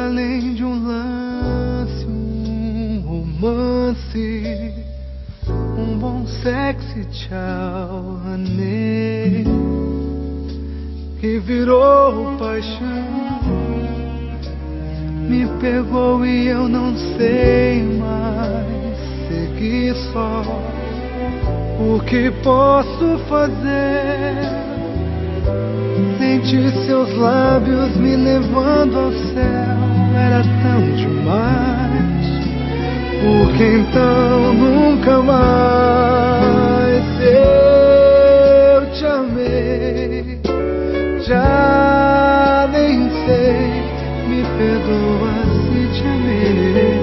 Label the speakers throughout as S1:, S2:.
S1: além de um lance, um romance, um bom sexy tchau, honey, que virou paixão, me pegou e eu não sei mais seguir só. O que posso fazer? Senti seus lábios me levando ao céu, era tão demais. Por que então nunca mais eu te amei? Já nem sei, me perdoa se te amei.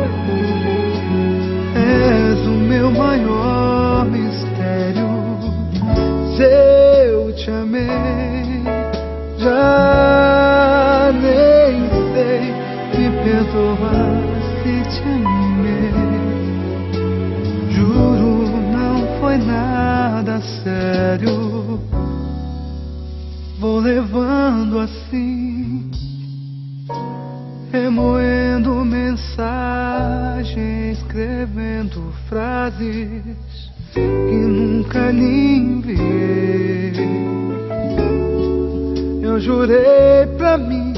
S1: És o meu maior mistério. Se eu te amei, já nem sei, me perdoa se te amei. Juro, não foi nada sério. Vou levando assim, remoendo mensagens, escrevendo frases que nunca lhe enviei. Eu jurei pra mim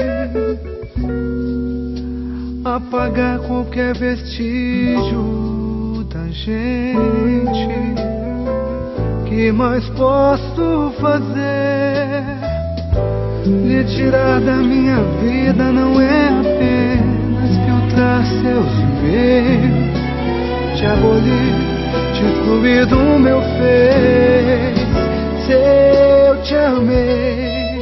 S1: apagar qualquer vestígio da gente. Que mais posso fazer? Lhe tirar da minha vida não é apenas filtrar seus e-mails, te abolir, te excluir do meu Face. Se eu te amei,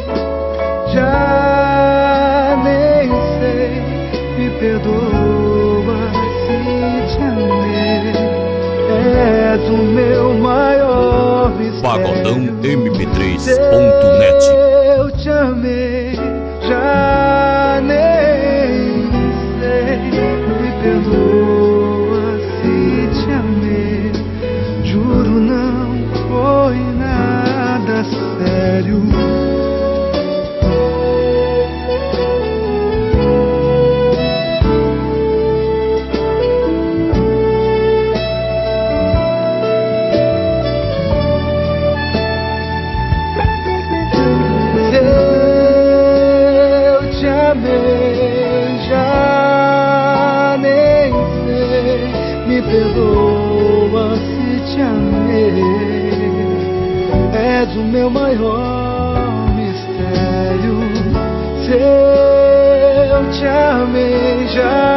S1: já nem sei, me perdoa se te amei. És o meu maior mistério.
S2: PagodãoMP3.net.
S1: Eu te amei, já nem sei, me perdoa se te amei. Juro, não foi nada sério. Já nem sei, me perdoa se te amei. És o meu maior mistério. Se eu te amei, já